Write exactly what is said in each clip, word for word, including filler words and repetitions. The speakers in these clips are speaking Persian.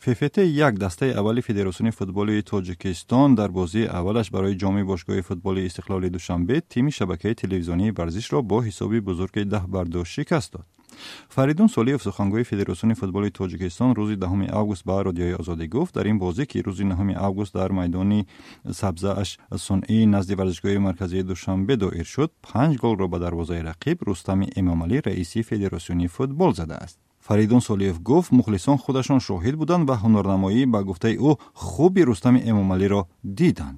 ففت یک دسته اولی فدراسیون فوتبال تاجیکستان در بازی اولش برای جام باشگاه فوتبال استقلال دوشنبه تیم شبکه تلویزیونی ورزش را با حسابی بزرگ ده بر دو شکست داد. فریدون سالیف سخنگوی فدراسیون فوتبال تاجیکستان روز دهم آگوست به رادیوی آزادی گفت در این بازی که روز نهم آگوست در میدان سبزه اش صنعی نزد ورزشگاه مرکزی دوشنبه دایر شد، پنج گل را به دروازه رقیب رستم امامعلی رئیس فدراسیون فوتبال زده است. فریدون سالیف گفت مخلصان خودشان شاهد بودند و هنرنمایی به گفته او خوبی رستم امامعلی را دیدند.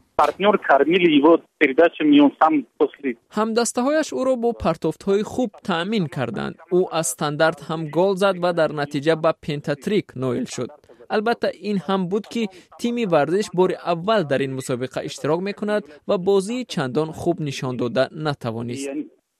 همدسته‌هایش او را با پرتافت‌های خوب تأمین کردند. او از استاندارد هم گل زد و در نتیجه به پنتاتریک نائل شد. البته این هم بود که تیم ورزش بار اول در این مسابقه اشتراک می‌کند و بازی چندان خوب نشان داده نتوانست.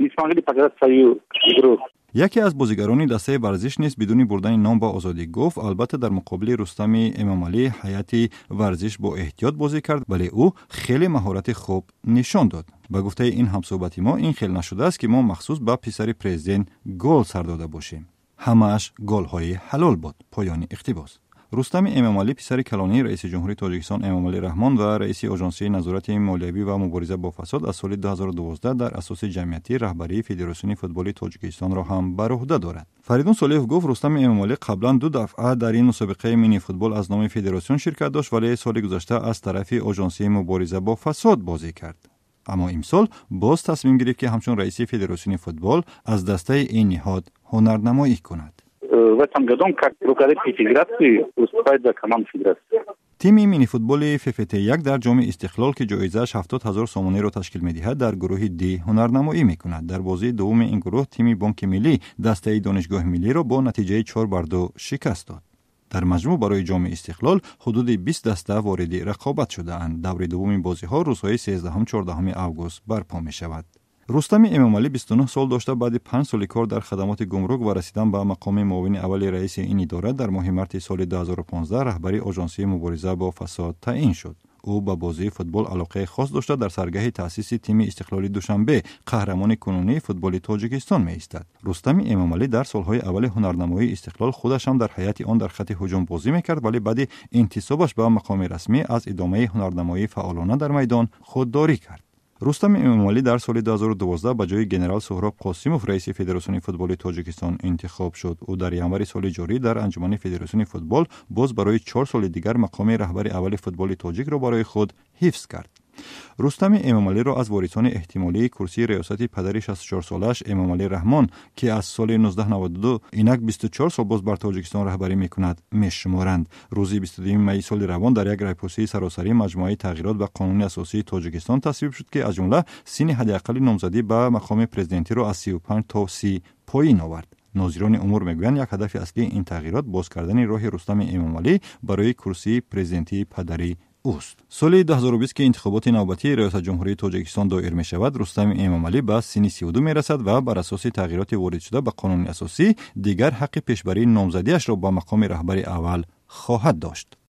یکی از بازیگران دسته ورزش نیز بدون بردن نام با آزادی گفت البته در مقابل رستم امامعلی هیئت ورزش با احتیاط بازی کرد ولی او خیلی مهارت خوب نشان داد. با گفته این همصحبت ما این خیلی نشده است که ما مخصوص به پسر پرزیدنت گل سر داده باشیم. همه‌اش گل‌های حلال بود. پایان اقتباس. رستم امامعلی پسر کلانی رئیس جمهوری تاجیکستان امامعلی رحمان و رئیس آژانسی نظارت مالیوی و مبارزه با فساد از سال دو هزار و دوازده در اساس جمعیتی رهبری فدراسیون فوتبال تاجیکستان را هم بر عهده دارد. فریدون سالیف گفت رستم امامعلی قبلا دو دفعه در این مسابقه مینی فوتبال از نام فدراسیون شرکت داشت ولی سال گذشته از طرف آژانسی مبارزه با فساد بازی کرد. اما امسال باز تصمیم گرفت که همچون رئیس فدراسیون فوتبال از دسته این نهاد هنرنمایی کند. В этом году он как руководитель федерации выступает за команду федерации. تیم مینی فوتبال ففت یک در جام استقلال که جایزه‌اش هفتاد هزار سومانی را تشکیل می‌دهد در گروه دی هنرنمایی می‌کند. در بازی دوم این گروه تیم بانک ملی دسته دانشگاه ملی را با نتیجه چهار بر دو شکست داد. در مجموع برای جام استقلال حدود بیست دسته وارد رقابت شده‌اند. دور دوم بازی‌ها روزهای سیزدهم چهاردهم آگوست برپا می‌شود. رستم امامعلی بیست و نه سال داشته بعد پنج سال کار در خدمات گمرک و رسیدن به مقام معاون اول رئیس این اداره در ماه مارس سال دو هزار و پانزده رهبری آژانسی مبارزه با فساد تعیین شد. او به بازی فوتبال علاقه خاص داشته در سرگاه تأسیس تیم استقلال دوشنبه قهرمان کنونی فوتبال تاجیکستان می ایستد. رستم امامعلی در سالهای اول هنرنمایی استقلال خودش هم در حیات آن در خط هجوم بازی میکرد ولی بعد انتصابش به مقام رسمی از ادامه هنرنمایی فعالانه در میدان خودداری کرد. رستم امامعلی در سال دو هزار و دوازده به جای جنرال سهراب قاسموف رئیس فدراسیون فوتبال تاجیکستان انتخاب شد. او در ینوار سال جاری در انجمن فدراسیون فوتبال باز برای چهار سال دیگر مقام رهبر اول فوتبال تاجیک را برای خود حفظ کرد. رستم امامعلی را از وارثان احتمالی کرسی ریاست پدر شصت و چهار سالش امامعلی رحمان که از سال نوزده نود و دو اینک بیست و چهار سال باز بر تاجیکستان رهبری میکند میشمارند. روز بیست و دو می سال روان در یک رایپرسی سراسری مجموعه تغییرات به قانون اساسی تاجیکستان تصویب شد که از جمله سن حداقل نامزدی به مقام پرزیدنتی را از سی و پنج تا سی پایین آورد. ناظران امور میگویند یک هدف اصلی این تغییرات باز کردن راه رستم امامعلی برای کرسی پرزیدنتی پدری اوست. سال دو هزار و بیست که انتخابات نوبتی ریاست جمهوری تاجیکستان دایر می شود، رستم امامعلی به سن سی و دو می رسد و بر اساس تغییرات وارد شده به قانون اساسی دیگر حق پیشبری نامزدیش را با مقام رهبری اول خواهد داشت.